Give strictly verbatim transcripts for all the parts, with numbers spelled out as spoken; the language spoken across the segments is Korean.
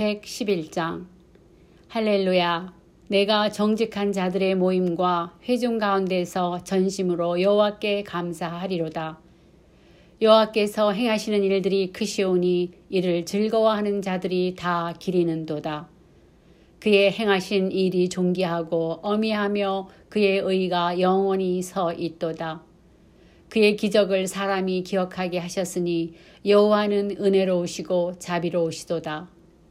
백십일 장. 할렐루야. 내가 정직한 자들의 모임과 회중 가운데서 전심으로 여호와께 감사하리로다. 여호와께서 행하시는 일들이 크시오니 이를 즐거워하는 자들이 다 기리는도다. 그의 행하신 일이 존귀하고 어미하며 그의 의가 영원히 서 있도다. 그의 기적을 사람이 기억하게 하셨으니 여호와는 은혜로우시고 자비로우시도다.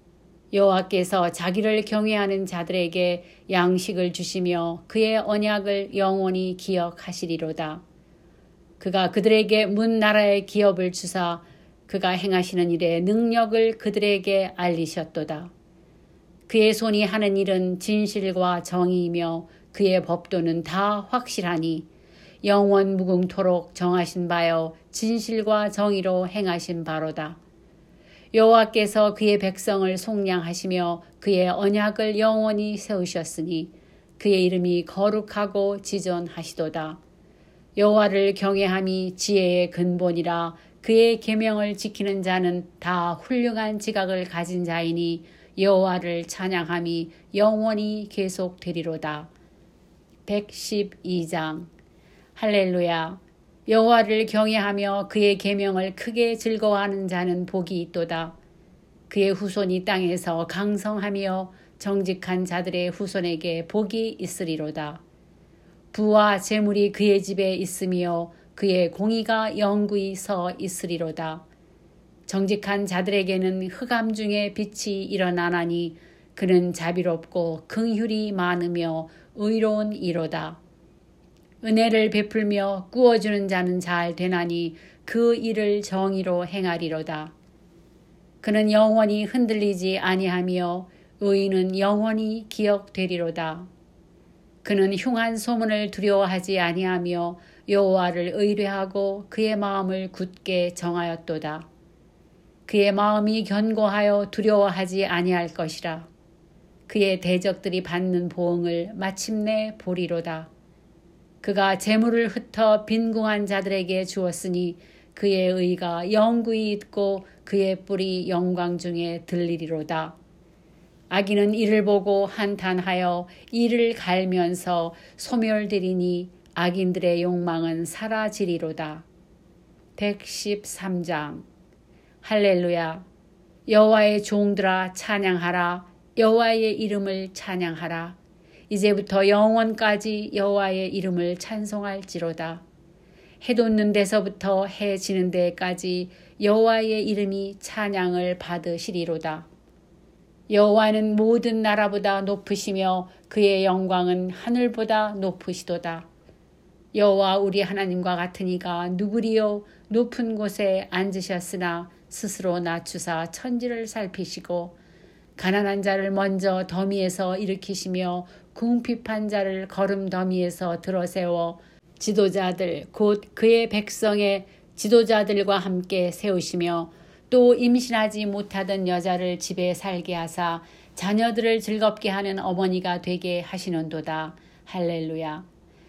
여호와께서 자기를 경외하는 자들에게 양식을 주시며 그의 언약을 영원히 기억하시리로다. 그가 그들에게 문 나라의 기업을 주사 그가 행하시는 일의 능력을 그들에게 알리셨도다. 그의 손이 하는 일은 진실과 정의이며 그의 법도는 다 확실하니 영원 무궁토록 정하신 바여 진실과 정의로 행하신 바로다. 여호와께서 그의 백성을 속량하시며 그의 언약을 영원히 세우셨으니 그의 이름이 거룩하고 지존하시도다. 여호와를 경외함이 지혜의 근본이라. 그의 계명을 지키는 자는 다 훌륭한 지각을 가진 자이니 여호와를 찬양함이 영원히 계속되리로다. 백십이 장. 할렐루야. 여호와를 경외하며 그의 계명을 크게 즐거워하는 자는 복이 있도다. 그의 후손이 땅에서 강성하며 정직한 자들의 후손에게 복이 있으리로다. 부와 재물이 그의 집에 있으며 그의 공의가 영구히 서 있으리로다. 정직한 자들에게는 흑암 중에 빛이 일어나나니 그는 자비롭고 긍휼이 많으며 의로운 이로다. 은혜를 베풀며 꾸어주는 자는 잘 되나니 그 일을 정의로 행하리로다. 그는 영원히 흔들리지 아니하며 의인은 영원히 기억되리로다. 그는 흉한 소문을 두려워하지 아니하며 여호와를 의뢰하고 그의 마음을 굳게 정하였도다. 그의 마음이 견고하여 두려워하지 아니할 것이라. 그의 대적들이 받는 보응을 마침내 보리로다. 그가 재물을 흩어 빈궁한 자들에게 주었으니 그의 의가 영구히 있고 그의 뿔이 영광 중에 들리리로다. 악인은 이를 보고 한탄하여 이를 갈면서 소멸되리니 악인들의 욕망은 사라지리로다. 백십삼 장. 할렐루야. 여호와의 종들아 찬양하라. 여호와의 이름을 찬양하라. 이제부터 영원까지 여호와의 이름을 찬송할지로다. 해 돋는 데서부터 해 지는 데까지 여호와의 이름이 찬양을 받으시리로다. 여호와는 모든 나라보다 높으시며 그의 영광은 하늘보다 높으시도다. 여호와 우리 하나님과 같은 이가 누구리요? 높은 곳에 앉으셨으나 스스로 낮추사 천지를 살피시고 가난한 자를 먼저 더미에서 일으키시며 궁핍한 자를 거름 더미에서 들어세워 지도자들 곧 그의 백성의 지도자들과 함께 세우시며 또 임신하지 못하던 여자를 집에 살게 하사 자녀들을 즐겁게 하는 어머니가 되게 하시는도다. 할렐루야.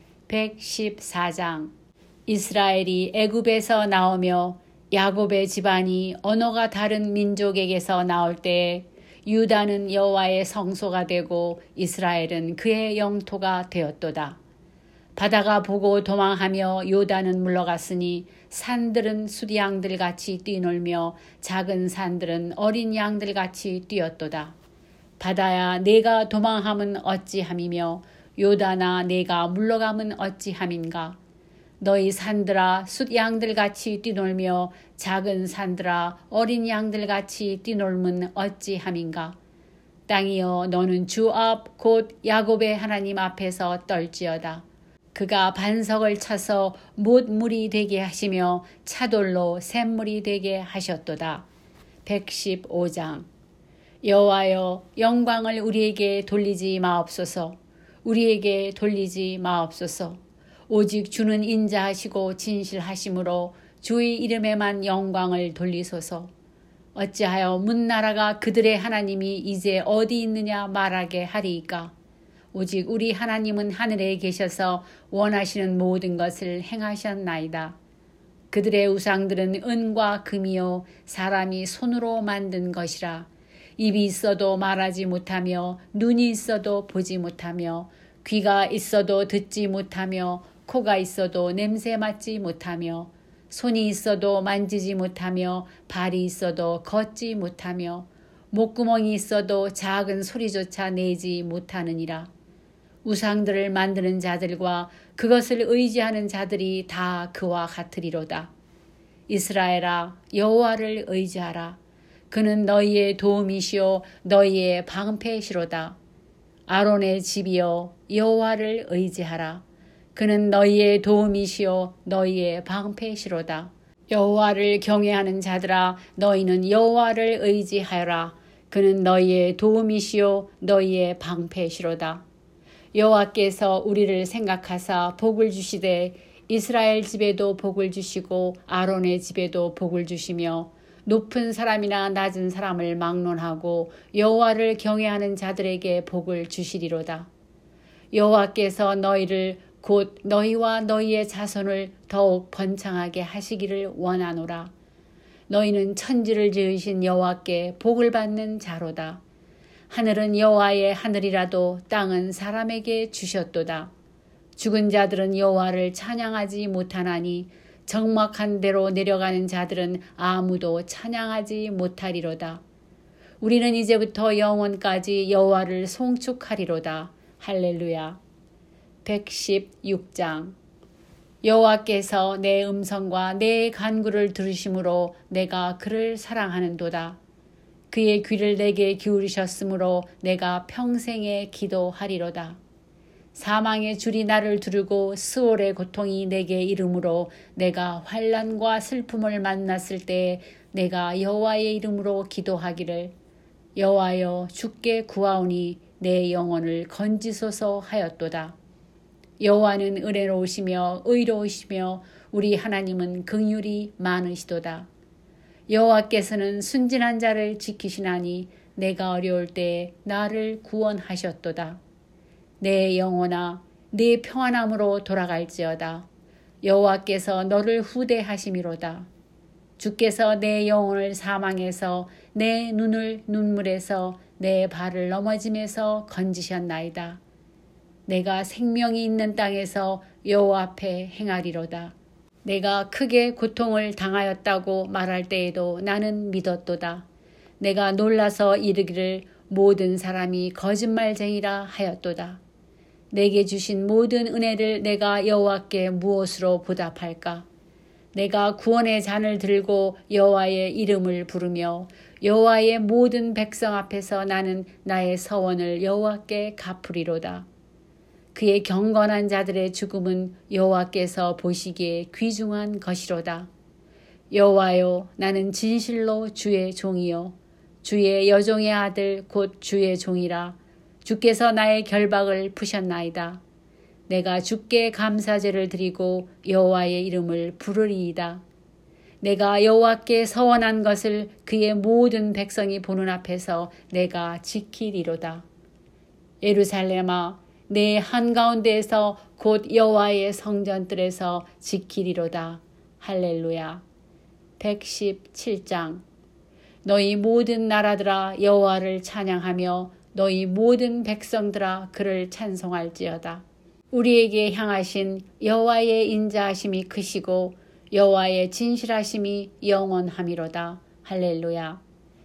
백십사 장. 이스라엘이 애굽에서 나오며 야곱의 집안이 언어가 다른 민족에게서 나올 때에 유다는 여호와의 성소가 되고 이스라엘은 그의 영토가 되었도다. 바다가 보고 도망하며 요단은 물러갔으니 산들은 수양들같이 뛰놀며 작은 산들은 어린 양들같이 뛰었도다. 바다야 내가 도망함은 어찌함이며 요단아 내가 물러감은 어찌함인가. 너희 산들아 숫양들같이 뛰놀며 작은 산들아 어린 양들같이 뛰놀면 어찌함인가. 땅이여 너는 주 앞 곧 야곱의 하나님 앞에서 떨지어다. 그가 반석을 쳐서 못물이 되게 하시며 차돌로 샘물이 되게 하셨도다. 백십오 장. 여호와여 영광을 우리에게 돌리지 마옵소서. 우리에게 돌리지 마옵소서. 오직 주는 인자하시고 진실하심으로 주의 이름에만 영광을 돌리소서. 어찌하여 문나라가 그들의 하나님이 이제 어디 있느냐 말하게 하리이까. 오직 우리 하나님은 하늘에 계셔서 원하시는 모든 것을 행하셨나이다. 그들의 우상들은 은과 금이요 사람이 손으로 만든 것이라. 입이 있어도 말하지 못하며 눈이 있어도 보지 못하며 귀가 있어도 듣지 못하며 코가 있어도 냄새 맡지 못하며 손이 있어도 만지지 못하며 발이 있어도 걷지 못하며 목구멍이 있어도 작은 소리조차 내지 못하느니라. 우상들을 만드는 자들과 그것을 의지하는 자들이 다 그와 같으리로다. 이스라엘아, 여호와를 의지하라. 그는 너희의 도움이시오 너희의 방패시로다. 아론의 집이여, 여호와를 의지하라. 그는 너희의 도움이시오 너희의 방패시로다. 여호와를 경외하는 자들아, 너희는 여호와를 의지하여라. 그는 너희의 도움이시오 너희의 방패시로다. 여호와께서 우리를 생각하사 복을 주시되 이스라엘 집에도 복을 주시고 아론의 집에도 복을 주시며 높은 사람이나 낮은 사람을 막론하고 여호와를 경외하는 자들에게 복을 주시리로다. 여호와께서 너희를 곧 너희와 너희의 자손을 더욱 번창하게 하시기를 원하노라. 너희는 천지를 지으신 여호와께 복을 받는 자로다. 하늘은 여호와의 하늘이라도 땅은 사람에게 주셨도다. 죽은 자들은 여호와를 찬양하지 못하나니 적막한 데로 내려가는 자들은 아무도 찬양하지 못하리로다. 우리는 이제부터 영원까지 여호와를 송축하리로다. 할렐루야. 백십육 장. 여호와께서 내 음성과 내 간구를 들으심으로 내가 그를 사랑하는도다. 그의 귀를 내게 기울이셨으므로 내가 평생에 기도하리로다. 사망의 줄이 나를 두르고 스올의 고통이 내게 이름으로 내가 환난과 슬픔을 만났을 때 내가 여호와의 이름으로 기도하기를 여호와여 주께 구하오니 내 영혼을 건지소서 하였도다. 여호와는 은혜로우시며 의로우시며 우리 하나님은 긍휼이 많으시도다. 여호와께서는 순진한 자를 지키시나니 내가 어려울 때에 나를 구원하셨도다. 내 영혼아, 네 평안함으로 돌아갈지어다. 여호와께서 너를 후대하심이로다. 주께서 내 영혼을 사망에서 내 눈을 눈물에서 내 발을 넘어짐에서 건지셨나이다. 내가 생명이 있는 땅에서 여호와 앞에 행하리로다. 내가 크게 고통을 당하였다고 말할 때에도 나는 믿었도다. 내가 놀라서 이르기를 모든 사람이 거짓말쟁이라 하였도다. 내게 주신 모든 은혜를 내가 여호와께 무엇으로 보답할까? 내가 구원의 잔을 들고 여호와의 이름을 부르며 여호와의 모든 백성 앞에서 나는 나의 서원을 여호와께 갚으리로다. 그의 경건한 자들의 죽음은 여호와께서 보시기에 귀중한 것이로다. 여호와여, 나는 진실로 주의 종이요 주의 여종의 아들 곧 주의 종이라. 주께서 나의 결박을 푸셨나이다. 내가 주께 감사제를 드리고 여호와의 이름을 부르리이다. 내가 여호와께 서원한 것을 그의 모든 백성이 보는 앞에서 내가 지키리로다. 예루살렘아, 내 한가운데에서 곧 여호와의 성전들에서 지키리로다. 할렐루야. 백십칠 장. 너희 모든 나라들아 여호와를 찬양하며 너희 모든 백성들아 그를 찬송할지어다. 우리에게 향하신 여호와의 인자하심이 크시고 여호와의 진실하심이 영원함이로다. 할렐루야.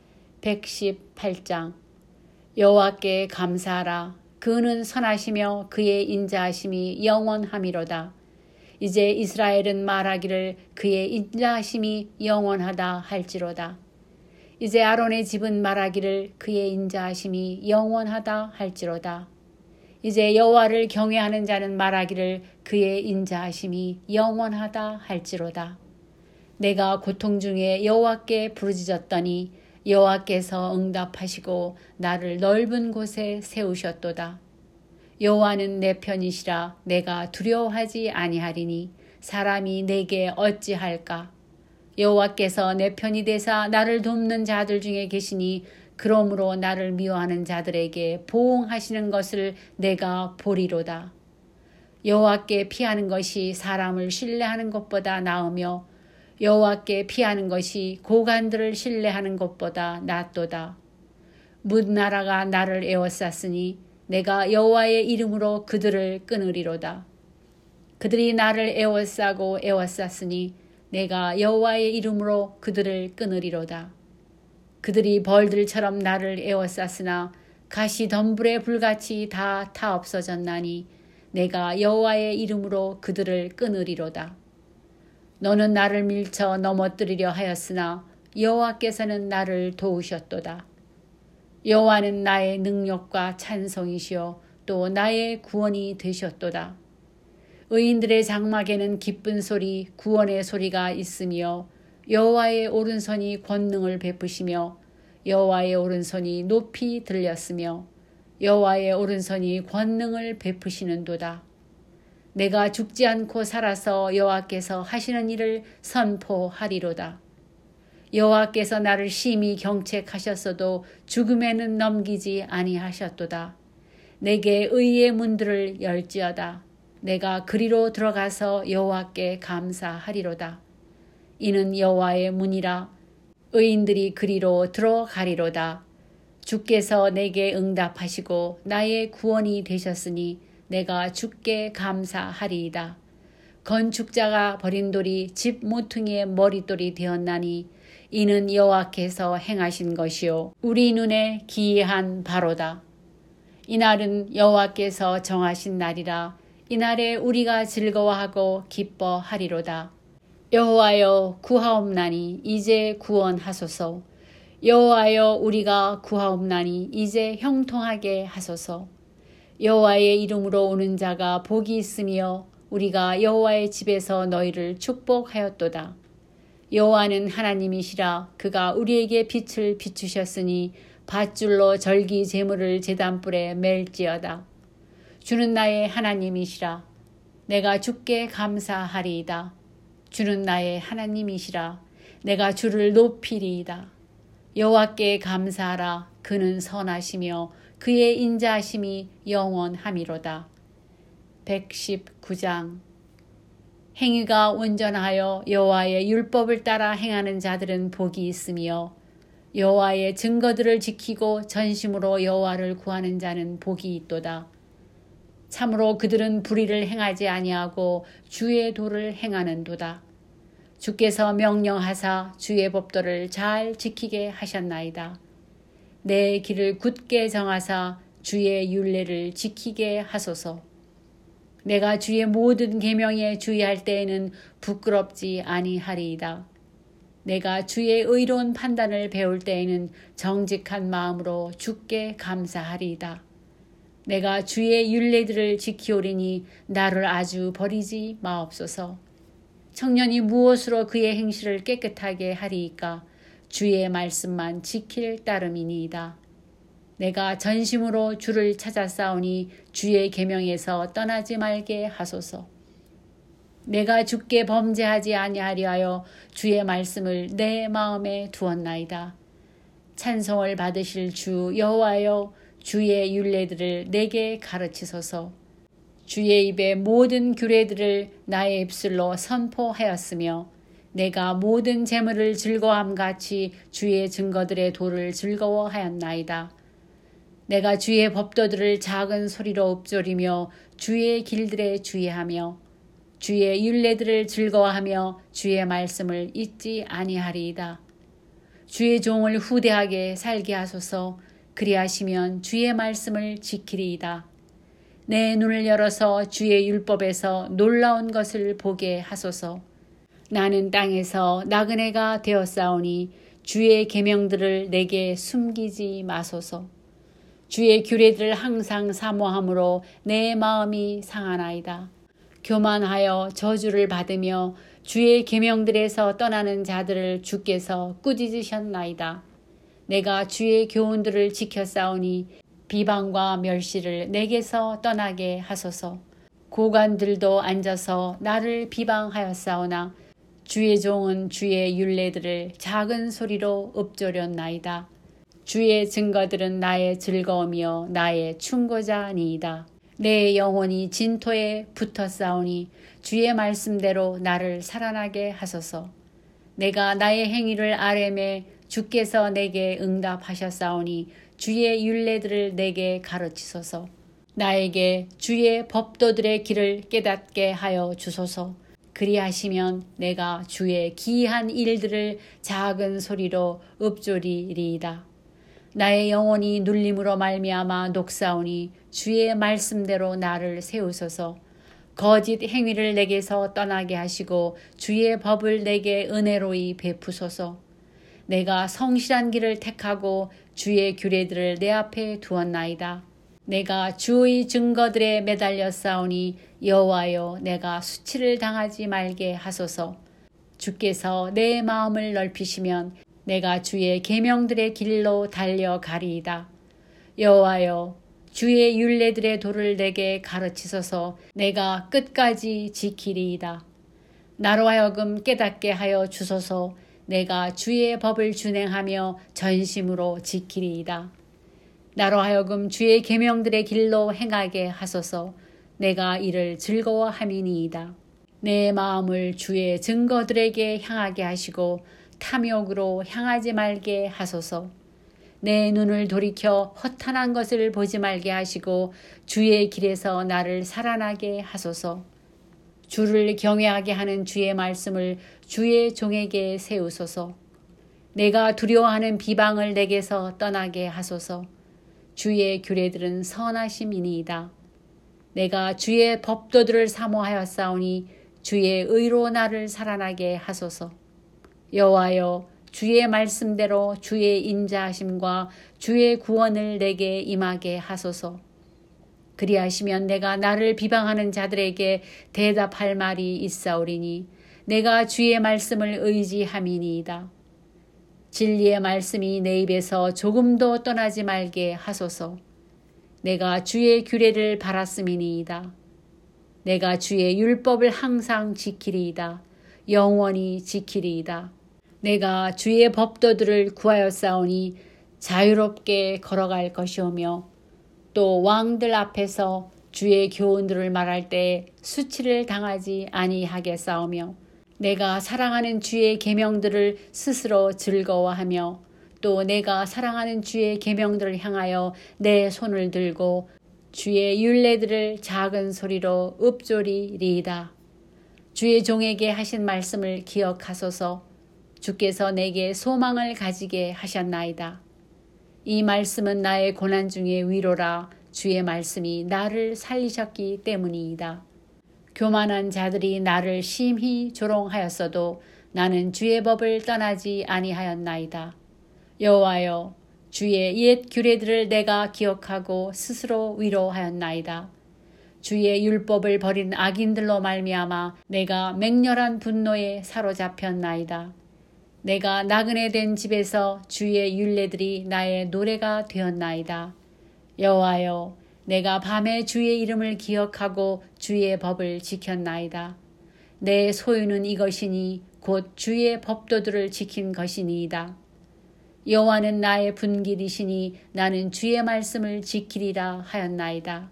백십팔 장. 여호와께 감사하라. 그는 선하시며 그의 인자하심이 영원함이로다. 이제 이스라엘은 말하기를 그의 인자하심이 영원하다 할지로다. 이제 아론의 집은 말하기를 그의 인자하심이 영원하다 할지로다. 이제 여호와를 경외하는 자는 말하기를 그의 인자하심이 영원하다 할지로다. 내가 고통 중에 여호와께 부르짖었더니 여호와께서 응답하시고 나를 넓은 곳에 세우셨도다. 여호와는 내 편이시라. 내가 두려워하지 아니하리니 사람이 내게 어찌할까? 여호와께서 내 편이 되사 나를 돕는 자들 중에 계시니 그러므로 나를 미워하는 자들에게 보응하시는 것을 내가 보리로다. 여호와께 피하는 것이 사람을 신뢰하는 것보다 나으며 여호와께 피하는 것이 고관들을 신뢰하는 것보다 낫도다. 뭇 나라가 나를 에워쌌으니 내가 여호와의 이름으로 그들을 끊으리로다. 그들이 나를 에워싸고 에워쌌으니 내가 여호와의 이름으로 그들을 끊으리로다. 그들이 벌들처럼 나를 에워쌌으나 가시 덤불의 불같이 다 타 없어졌나니 내가 여호와의 이름으로 그들을 끊으리로다. 너는 나를 밀쳐 넘어뜨리려 하였으나 여호와께서는 나를 도우셨도다. 여호와는 나의 능력과 찬송이시요 또 나의 구원이 되셨도다. 의인들의 장막에는 기쁜 소리, 구원의 소리가 있으며 여호와의 오른손이 권능을 베푸시며 여호와의 오른손이 높이 들렸으며 여호와의 오른손이 권능을 베푸시는도다. 내가 죽지 않고 살아서 여호와께서 하시는 일을 선포하리로다. 여호와께서 나를 심히 경책하셨어도 죽음에는 넘기지 아니하셨도다. 내게 의의 문들을 열지어다. 내가 그리로 들어가서 여호와께 감사하리로다. 이는 여호와의 문이라. 의인들이 그리로 들어가리로다. 주께서 내게 응답하시고 나의 구원이 되셨으니 내가 주께 감사하리이다. 건축자가 버린 돌이 집 모퉁이의 머릿돌이 되었나니 이는 여호와께서 행하신 것이요 우리 눈에 기이한 바로다. 이날은 여호와께서 정하신 날이라. 이날에 우리가 즐거워하고 기뻐하리로다. 여호와여 구하옵나니 이제 구원하소서. 여호와여 우리가 구하옵나니 이제 형통하게 하소서. 여호와의 이름으로 오는 자가 복이 있으며 우리가 여호와의 집에서 너희를 축복하였도다. 여호와는 하나님이시라. 그가 우리에게 빛을 비추셨으니 밧줄로 절기 제물을 제단불에 맬지어다. 주는 나의 하나님이시라. 내가 주께 감사하리이다. 주는 나의 하나님이시라. 내가 주를 높이리이다. 여호와께 감사하라. 그는 선하시며 그의 인자하심이 영원함이로다. 백십구 장. 행위가 온전하여 여호와의 율법을 따라 행하는 자들은 복이 있으며 여호와의 증거들을 지키고 전심으로 여호와를 구하는 자는 복이 있도다. 참으로 그들은 불의를 행하지 아니하고 주의 도를 행하는도다. 주께서 명령하사 주의 법도를 잘 지키게 하셨나이다. 내 길을 굳게 정하사 주의 율례를 지키게 하소서. 내가 주의 모든 계명에 주의할 때에는 부끄럽지 아니하리이다. 내가 주의 의로운 판단을 배울 때에는 정직한 마음으로 주께 감사하리이다. 내가 주의 율례들을 지키오리니 나를 아주 버리지 마옵소서. 청년이 무엇으로 그의 행실을 깨끗하게 하리이까? 주의 말씀만 지킬 따름이니이다. 내가 전심으로 주를 찾아싸우니 주의 계명에서 떠나지 말게 하소서. 내가 주께 범죄하지 아니하려 하여 주의 말씀을 내 마음에 두었나이다. 찬송을 받으실 주 여호와여, 주의 율례들을 내게 가르치소서. 주의 입의 모든 규례들을 나의 입술로 선포하였으며 내가 모든 재물을 즐거워함같이 주의 증거들의 도를 즐거워하였나이다. 내가 주의 법도들을 작은 소리로 읊조리며 주의 길들에 주의하며 주의 율례들을 즐거워하며 주의 말씀을 잊지 아니하리이다. 주의 종을 후대하게 살게 하소서. 그리하시면 주의 말씀을 지키리이다. 내 눈을 열어서 주의 율법에서 놀라운 것을 보게 하소서. 나는 땅에서 나그네가 되었사오니 주의 계명들을 내게 숨기지 마소서. 주의 규례들을 항상 사모함으로 내 마음이 상하나이다. 교만하여 저주를 받으며 주의 계명들에서 떠나는 자들을 주께서 꾸짖으셨나이다. 내가 주의 교훈들을 지켰사오니 비방과 멸시를 내게서 떠나게 하소서. 고관들도 앉아서 나를 비방하였사오나 주의 종은 주의 율례들을 작은 소리로 읊조렸나이다. 주의 증거들은 나의 즐거움이요 나의 충고자니이다. 내 영혼이 진토에 붙었사오니 주의 말씀대로 나를 살아나게 하소서. 내가 나의 행위를 아뢰매 주께서 내게 응답하셨사오니 주의 율례들을 내게 가르치소서. 나에게 주의 법도들의 길을 깨닫게 하여 주소서. 그리하시면 내가 주의 기이한 일들을 작은 소리로 읊조리리이다. 나의 영혼이 눌림으로 말미암아 녹사오니 주의 말씀대로 나를 세우소서. 거짓 행위를 내게서 떠나게 하시고 주의 법을 내게 은혜로이 베푸소서. 내가 성실한 길을 택하고 주의 규례들을 내 앞에 두었나이다. 내가 주의 증거들에 매달려 싸우니 여호와여, 내가 수치를 당하지 말게 하소서. 주께서 내 마음을 넓히시면 내가 주의 계명들의 길로 달려가리이다. 여호와여, 주의 율례들의 도를 내게 가르치소서. 내가 끝까지 지키리이다. 나로 하여금 깨닫게 하여 주소서. 내가 주의 법을 준행하며 전심으로 지키리이다. 나로 하여금 주의 계명들의 길로 행하게 하소서. 내가 이를 즐거워함이니이다. 내 마음을 주의 증거들에게 향하게 하시고 탐욕으로 향하지 말게 하소서. 내 눈을 돌이켜 허탄한 것을 보지 말게 하시고 주의 길에서 나를 살아나게 하소서. 주를 경외하게 하는 주의 말씀을 주의 종에게 세우소서. 내가 두려워하는 비방을 내게서 떠나게 하소서. 주의 규례들은 선하심이니이다. 내가 주의 법도들을 사모하였사오니 주의 의로 나를 살아나게 하소서. 여호와여, 주의 말씀대로 주의 인자하심과 주의 구원을 내게 임하게 하소서. 그리하시면 내가 나를 비방하는 자들에게 대답할 말이 있사오리니 내가 주의 말씀을 의지함이니이다. 진리의 말씀이 내 입에서 조금도 떠나지 말게 하소서. 내가 주의 규례를 바랐음이니이다. 내가 주의 율법을 항상 지키리이다. 영원히 지키리이다. 내가 주의 법도들을 구하였사오니 자유롭게 걸어갈 것이오며 또 왕들 앞에서 주의 교훈들을 말할 때 수치를 당하지 아니하겠사오며 내가 사랑하는 주의 계명들을 스스로 즐거워하며 또 내가 사랑하는 주의 계명들을 향하여 내 손을 들고 주의 율례들을 작은 소리로 읊조리리이다. 주의 종에게 하신 말씀을 기억하소서. 주께서 내게 소망을 가지게 하셨나이다. 이 말씀은 나의 고난 중에 위로라. 주의 말씀이 나를 살리셨기 때문이다. 교만한 자들이 나를 심히 조롱하였어도 나는 주의 법을 떠나지 아니하였나이다. 여호와여, 주의 옛 규례들을 내가 기억하고 스스로 위로하였나이다. 주의 율법을 버린 악인들로 말미암아 내가 맹렬한 분노에 사로잡혔나이다. 내가 나그네 된 집에서 주의 율례들이 나의 노래가 되었나이다. 여호와여, 내가 밤에 주의 이름을 기억하고 주의 법을 지켰나이다. 내 소유는 이것이니 곧 주의 법도들을 지킨 것이니이다. 여호와는 나의 분길이시니 나는 주의 말씀을 지키리라 하였나이다.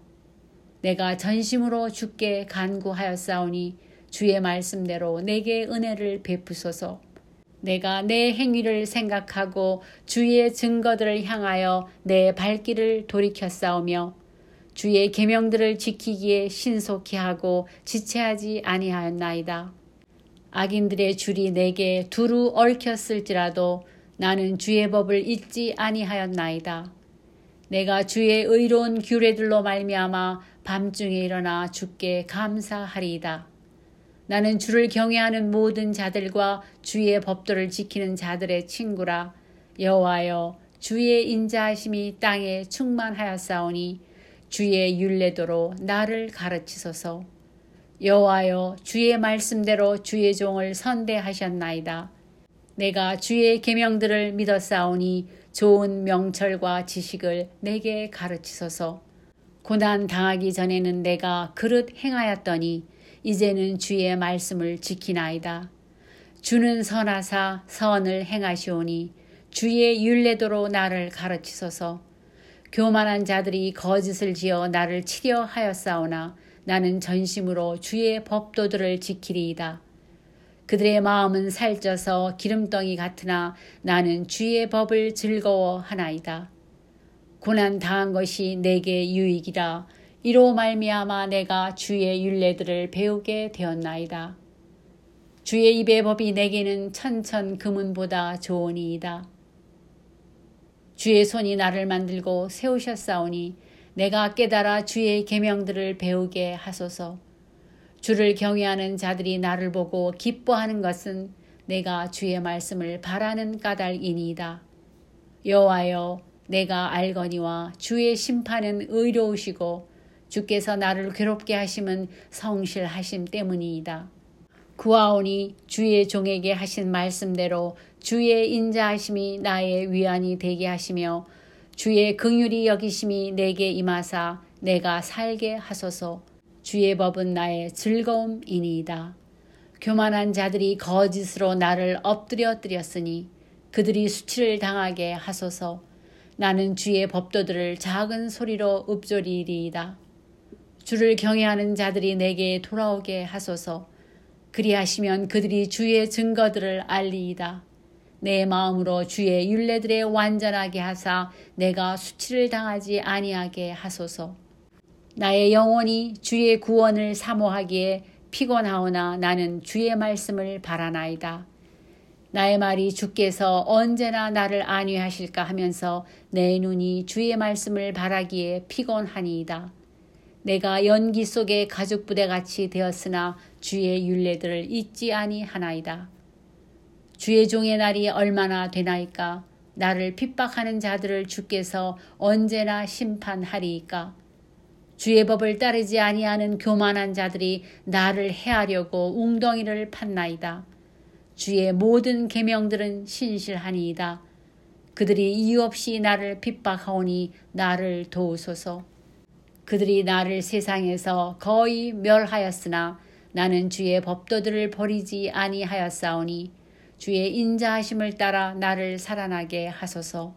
내가 전심으로 주께 간구하였사오니 주의 말씀대로 내게 은혜를 베푸소서. 내가 내 행위를 생각하고 주의 증거들을 향하여 내 발길을 돌이켰사오며 주의 계명들을 지키기에 신속히 하고 지체하지 아니하였나이다. 악인들의 줄이 내게 두루 얽혔을지라도 나는 주의 법을 잊지 아니하였나이다. 내가 주의 의로운 규례들로 말미암아 밤중에 일어나 주께 감사하리이다. 나는 주를 경외하는 모든 자들과 주의 법도를 지키는 자들의 친구라. 여호와여, 주의 인자하심이 땅에 충만하였사오니 주의 율례도로 나를 가르치소서. 여호와여, 주의 말씀대로 주의 종을 선대하셨나이다. 내가 주의 계명들을 믿었사오니 좋은 명철과 지식을 내게 가르치소서. 고난 당하기 전에는 내가 그릇 행하였더니 이제는 주의 말씀을 지키나이다. 주는 선하사 선을 행하시오니 주의 율례도로 나를 가르치소서. 교만한 자들이 거짓을 지어 나를 치려 하였사오나 나는 전심으로 주의 법도들을 지키리이다. 그들의 마음은 살쪄서 기름덩이 같으나 나는 주의 법을 즐거워하나이다. 고난 당한 것이 내게 유익이라. 이로 말미암아 내가 주의 율례들을 배우게 되었나이다. 주의 입의 법이 내게는 천천 금은보다 좋으니이다. 주의 손이 나를 만들고 세우셨사오니 내가 깨달아 주의 계명들을 배우게 하소서. 주를 경외하는 자들이 나를 보고 기뻐하는 것은 내가 주의 말씀을 바라는 까닭이니이다. 여호와여, 내가 알거니와 주의 심판은 의로우시고 주께서 나를 괴롭게 하심은 성실하심 때문이이다. 구하오니 주의 종에게 하신 말씀대로 주의 인자하심이 나의 위안이 되게 하시며 주의 긍휼히 여기심이 내게 임하사 내가 살게 하소서. 주의 법은 나의 즐거움이니이다. 교만한 자들이 거짓으로 나를 엎드려뜨렸으니 그들이 수치를 당하게 하소서. 나는 주의 법도들을 작은 소리로 읊조리리이다. 주를 경외하는 자들이 내게 돌아오게 하소서. 그리하시면 그들이 주의 증거들을 알리이다. 내 마음으로 주의 율례들에 완전하게 하사 내가 수치를 당하지 아니하게 하소서. 나의 영혼이 주의 구원을 사모하기에 피곤하오나 나는 주의 말씀을 바라나이다. 나의 말이 주께서 언제나 나를 안위하실까 하면서 내 눈이 주의 말씀을 바라기에 피곤하니이다. 내가 연기 속에 가죽부대같이 되었으나 주의 율례들을 잊지 아니하나이다. 주의 종의 날이 얼마나 되나이까? 나를 핍박하는 자들을 주께서 언제나 심판하리이까? 주의 법을 따르지 아니하는 교만한 자들이 나를 해하려고 웅덩이를 팠나이다. 주의 모든 계명들은 신실하니이다. 그들이 이유 없이 나를 핍박하오니 나를 도우소서. 그들이 나를 세상에서 거의 멸하였으나 나는 주의 법도들을 버리지 아니하였사오니 주의 인자하심을 따라 나를 살아나게 하소서.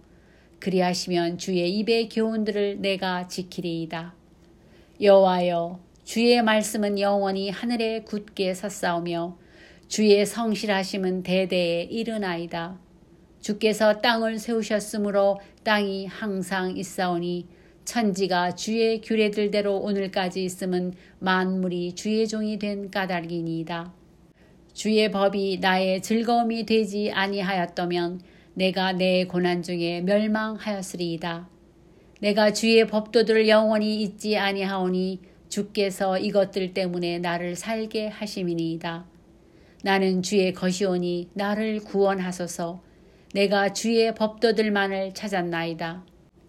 그리하시면 주의 입의 교훈들을 내가 지키리이다. 여호와여, 주의 말씀은 영원히 하늘에 굳게 섰사오며 주의 성실하심은 대대에 이르나이다. 주께서 땅을 세우셨으므로 땅이 항상 있사오니 천지가 주의 규례들대로 오늘까지 있음은 만물이 주의 종이 된 까닭이니이다. 주의 법이 나의 즐거움이 되지 아니하였다면 내가 내 고난 중에 멸망하였으리이다. 내가 주의 법도들을 영원히 잊지 아니하오니 주께서 이것들 때문에 나를 살게 하심이니이다. 나는 주의 것이오니 나를 구원하소서. 내가 주의 법도들만을 찾았나이다.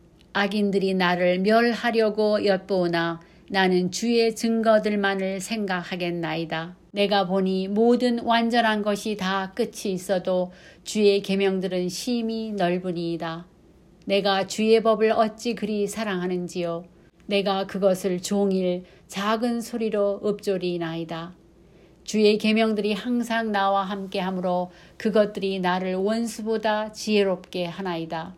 악인들이 나를 멸하려고 엿보오나 나는 주의 증거들만을 생각하겠나이다. 내가 보니 모든 완전한 것이 다 끝이 있어도 주의 계명들은 심히 넓으니이다. 내가 주의 법을 어찌 그리 사랑하는지요. 내가 그것을 종일 작은 소리로 읊조리나이다. 주의 계명들이 항상 나와 함께하므로 그것들이 나를 원수보다 지혜롭게 하나이다.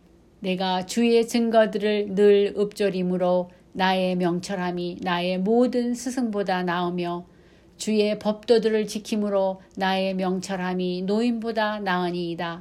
내가 주의 증거들을 늘 읊조림으로 나의 명철함이 나의 모든 스승보다 나으며 주의 법도들을 지킴으로 나의 명철함이 노인보다 나으니이다.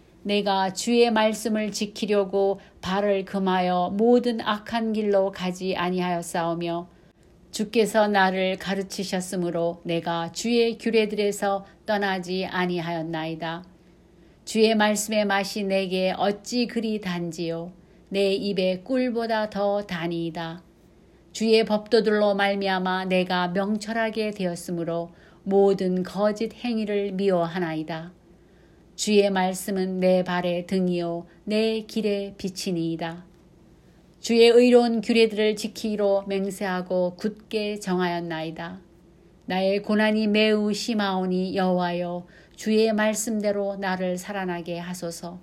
내가 주의 말씀을 지키려고 발을 금하여 모든 악한 길로 가지 아니하였사오며 주께서 나를 가르치셨으므로 내가 주의 규례들에서 떠나지 아니하였나이다. 주의 말씀의 맛이 내게 어찌 그리 단지요. 내 입에 꿀보다 더 다니이다. 주의 법도들로 말미암아 내가 명철하게 되었으므로 모든 거짓 행위를 미워하나이다. 주의 말씀은 내 발의 등이요 내 길의 빛이니이다. 주의 의로운 규례들을 지키기로 맹세하고 굳게 정하였나이다. 나의 고난이 매우 심하오니 여호와여, 주의 말씀대로 나를 살아나게 하소서.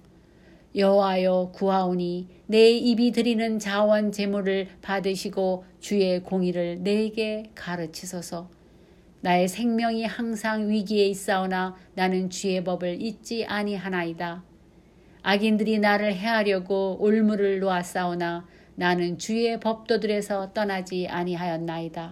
여호와여, 구하오니 내 입이 드리는 자원 제물을 받으시고 주의 공의를 내게 가르치소서. 나의 생명이 항상 위기에 있사오나 나는 주의 법을 잊지 아니하나이다. 악인들이 나를 해하려고 올무를 놓았사오나 나는 주의 법도들에서 떠나지 아니하였나이다.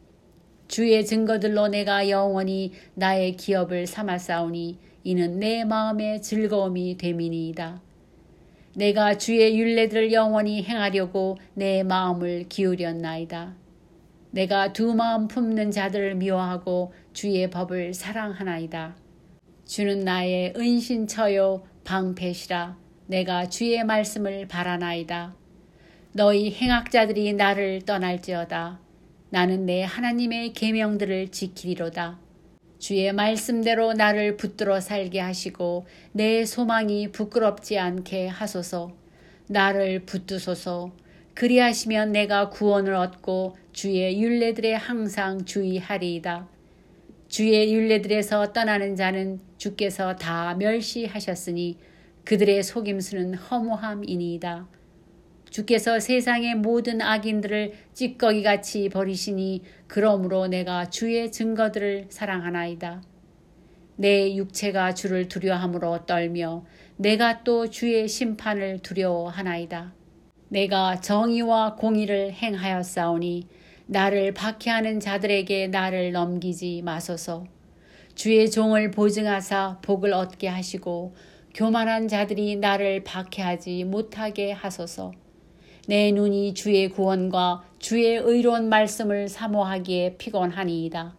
주의 증거들로 내가 영원히 나의 기업을 삼았사오니 이는 내 마음의 즐거움이 됨이니이다. 내가 주의 율례들을 영원히 행하려고 내 마음을 기울였나이다. 내가 두 마음 품는 자들을 미워하고 주의 법을 사랑하나이다. 주는 나의 은신처요 방패시라. 내가 주의 말씀을 바라나이다. 너희 행악자들이 나를 떠날지어다. 나는 내 하나님의 계명들을 지키리로다. 주의 말씀대로 나를 붙들어 살게 하시고 내 소망이 부끄럽지 않게 하소서. 나를 붙드소서. 그리하시면 내가 구원을 얻고 주의 율례들에 항상 주의하리이다. 주의 율례들에서 떠나는 자는 주께서 다 멸시하셨으니 그들의 속임수는 허무함이니이다. 주께서 세상의 모든 악인들을 찌꺼기같이 버리시니 그러므로 내가 주의 증거들을 사랑하나이다. 내 육체가 주를 두려워함으로 떨며 내가 또 주의 심판을 두려워하나이다. 내가 정의와 공의를 행하였사오니 나를 박해하는 자들에게 나를 넘기지 마소서. 주의 종을 보증하사 복을 얻게 하시고 교만한 자들이 나를 박해하지 못하게 하소서. 내 눈이 주의 구원과 주의 의로운 말씀을 사모하기에 피곤하니이다.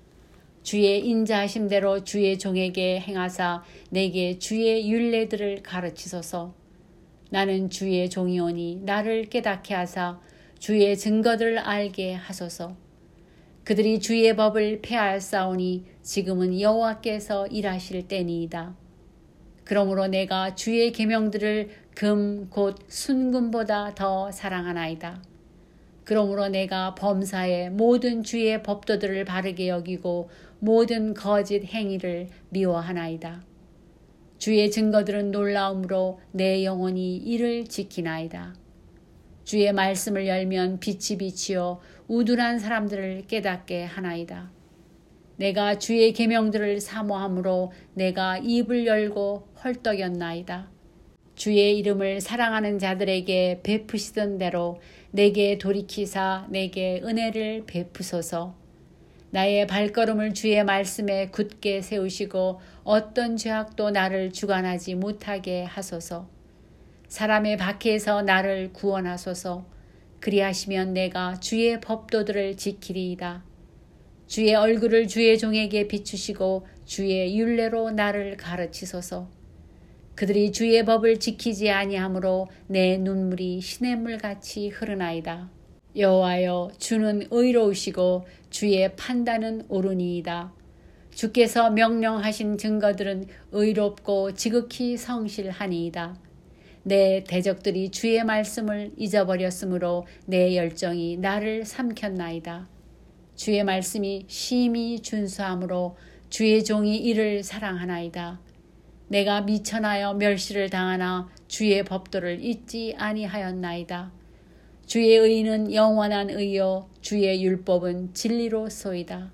주의 인자하심대로 주의 종에게 행하사 내게 주의 율례들을 가르치소서. 나는 주의 종이오니 나를 깨닫게 하사 주의 증거들을 알게 하소서. 그들이 주의 법을 폐하였사오니 지금은 여호와께서 일하실 때니이다. 그러므로 내가 주의 계명들을 금 곧 순금보다 더 사랑하나이다. 그러므로 내가 범사의 모든 주의 법도들을 바르게 여기고 모든 거짓 행위를 미워하나이다. 주의 증거들은 놀라움으로 내 영혼이 이를 지키나이다. 주의 말씀을 열면 빛이 비치어 우둔한 사람들을 깨닫게 하나이다. 내가 주의 계명들을 사모함으로 내가 입을 열고 헐떡였나이다. 주의 이름을 사랑하는 자들에게 베푸시던 대로 내게 돌이키사 내게 은혜를 베푸소서. 나의 발걸음을 주의 말씀에 굳게 세우시고 어떤 죄악도 나를 주관하지 못하게 하소서. 사람의 박해에서 나를 구원하소서. 그리하시면 내가 주의 법도들을 지키리이다. 주의 얼굴을 주의 종에게 비추시고 주의 율례로 나를 가르치소서. 그들이 주의 법을 지키지 아니하므로 내 눈물이 시냇물같이 흐르나이다. 여호와여, 주는 의로우시고 주의 판단은 옳으니이다. 주께서 명령하신 증거들은 의롭고 지극히 성실하니이다. 내 대적들이 주의 말씀을 잊어버렸으므로 내 열정이 나를 삼켰나이다. 주의 말씀이 심히 준수함으로 주의 종이 이를 사랑하나이다. 내가 미천하여 멸시를 당하나 주의 법도를 잊지 아니하였나이다. 주의 의는 영원한 의요 주의 율법은 진리로소이다.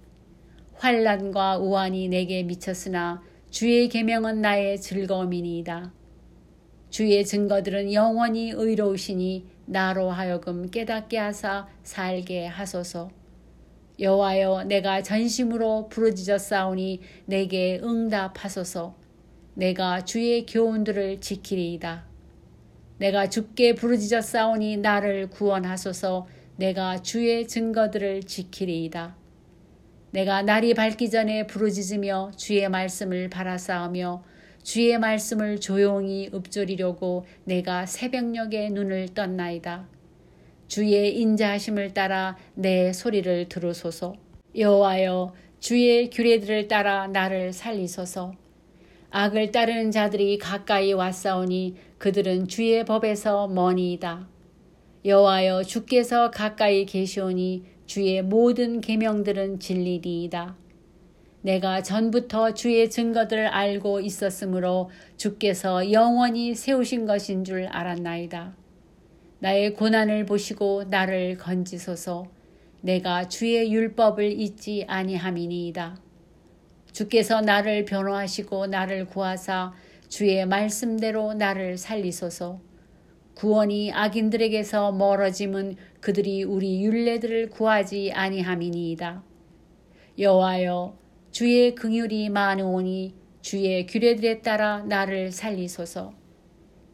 환난과 우환이 내게 미쳤으나 주의 계명은 나의 즐거움이니이다. 주의 증거들은 영원히 의로우시니 나로 하여금 깨닫게 하사 살게 하소서. 여호와여, 내가 전심으로 부르짖었사오니 내게 응답하소서. 내가 주의 교훈들을 지키리이다. 내가 주께 부르짖었사오니 나를 구원하소서. 내가 주의 증거들을 지키리이다. 내가 날이 밝기 전에 부르짖으며 주의 말씀을 바라싸우며 주의 말씀을 조용히 읊조리려고 내가 새벽녘에 눈을 떴나이다. 주의 인자하심을 따라 내 소리를 들으소서. 여호와여, 주의 규례들을 따라 나를 살리소서. 악을 따르는 자들이 가까이 왔사오니 그들은 주의 법에서 머니이다. 여호와여, 주께서 가까이 계시오니 주의 모든 계명들은 진리니이다. 내가 전부터 주의 증거들을 알고 있었으므로 주께서 영원히 세우신 것인 줄 알았나이다. 나의 고난을 보시고 나를 건지소서. 내가 주의 율법을 잊지 아니함이니이다. 주께서 나를 변호하시고 나를 구하사 주의 말씀대로 나를 살리소서. 구원이 악인들에게서 멀어짐은 그들이 우리 율례들을 구하지 아니함이니이다. 여호와여, 주의 긍휼이 많으오니 주의 규례들에 따라 나를 살리소서.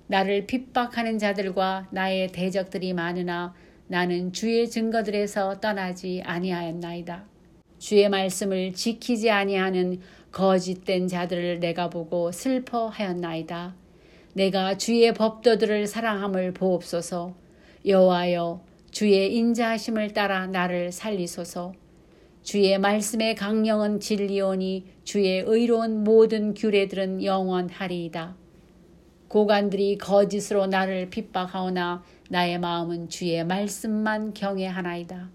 나를 핍박하는 자들과 나의 대적들이 많으나 나는 주의 증거들에서 떠나지 아니하였나이다. 주의 말씀을 지키지 아니하는 거짓된 자들을 내가 보고 슬퍼하였나이다. 내가 주의 법도들을 사랑함을 보옵소서. 여호와여, 주의 인자하심을 따라 나를 살리소서. 주의 말씀의 강령은 진리오니 주의 의로운 모든 규례들은 영원하리이다. 고관들이 거짓으로 나를 핍박하오나 나의 마음은 주의 말씀만 경외하나이다.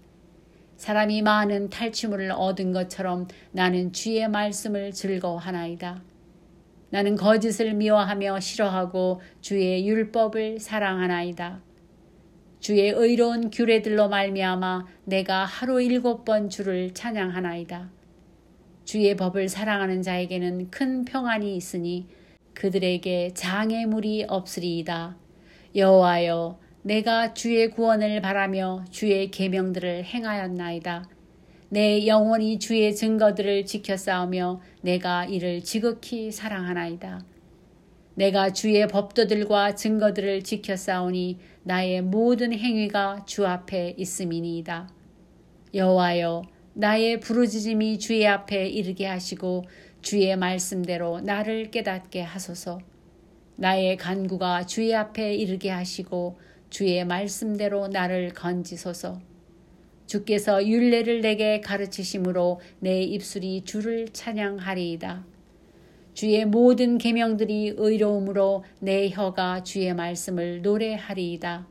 사람이 많은 탈취물을 얻은 것처럼 나는 주의 말씀을 즐거워하나이다. 나는 거짓을 미워하며 싫어하고 주의 율법을 사랑하나이다. 주의 의로운 규례들로 말미암아 내가 하루 일곱 번 주를 찬양하나이다. 주의 법을 사랑하는 자에게는 큰 평안이 있으니 그들에게 장애물이 없으리이다. 여호와여, 내가 주의 구원을 바라며 주의 계명들을 행하였나이다. 내 영혼이 주의 증거들을 지켜 싸우며 내가 이를 지극히 사랑하나이다. 내가 주의 법도들과 증거들을 지켜 싸우니 나의 모든 행위가 주 앞에 있음이니이다. 여호와여, 나의 부르짖음이 주의 앞에 이르게 하시고 주의 말씀대로 나를 깨닫게 하소서. 나의 간구가 주의 앞에 이르게 하시고 주의 말씀대로 나를 건지소서. 주께서 율례를 내게 가르치심으로 내 입술이 주를 찬양하리이다. 주의 모든 계명들이 의로움으로 내 혀가 주의 말씀을 노래하리이다.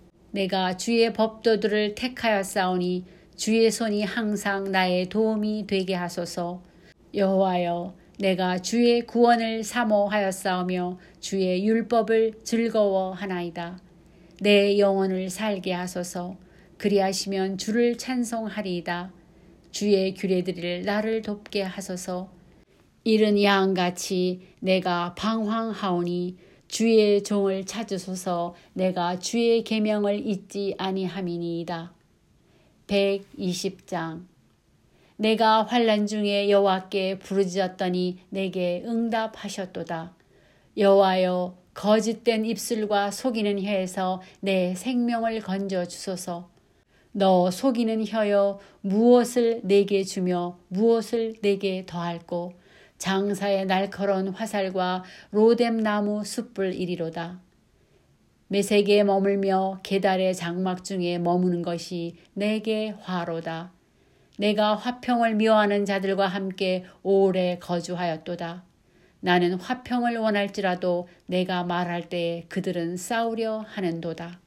내가 주의 법도들을 택하였사오니 주의 손이 항상 나의 도움이 되게 하소서. 여호와여, 내가 주의 구원을 사모하였사오며 주의 율법을 즐거워하나이다. 내 영혼을 살게 하소서. 그리하시면 주를 찬송하리이다. 주의 규례들을 나를 돕게 하소서. 이른 양같이 내가 방황하오니 주의 종을 찾으소서. 내가 주의 계명을 잊지 아니함이니이다. 백이십 장. 내가 환난 중에 여호와께 부르짖었더니 내게 응답하셨도다. 여호와여, 거짓된 입술과 속이는 혀에서 내 생명을 건져 주소서. 너 속이는 혀여, 무엇을 내게 주며 무엇을 내게 더할꼬. 장사의 날카로운 화살과 로뎀나무 숯불 이리로다. 메색에 머물며 계달의 장막 중에 머무는 것이 내게 화로다. 내가 화평을 미워하는 자들과 함께 오래 거주하였도다. 나는 화평을 원할지라도 내가 말할 때에 그들은 싸우려 하는도다.